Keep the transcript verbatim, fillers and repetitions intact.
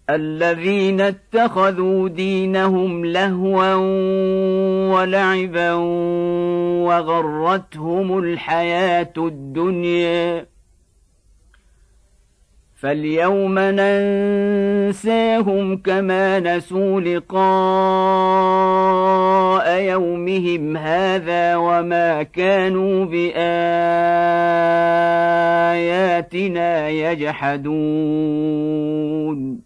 الذين اتخذوا دينهم لهوا ولعبا وغرتهم الحياة الدنيا فاليوم ننساهم كما نسوا لقاء يومهم هذا وما كانوا بآياتنا يجحدون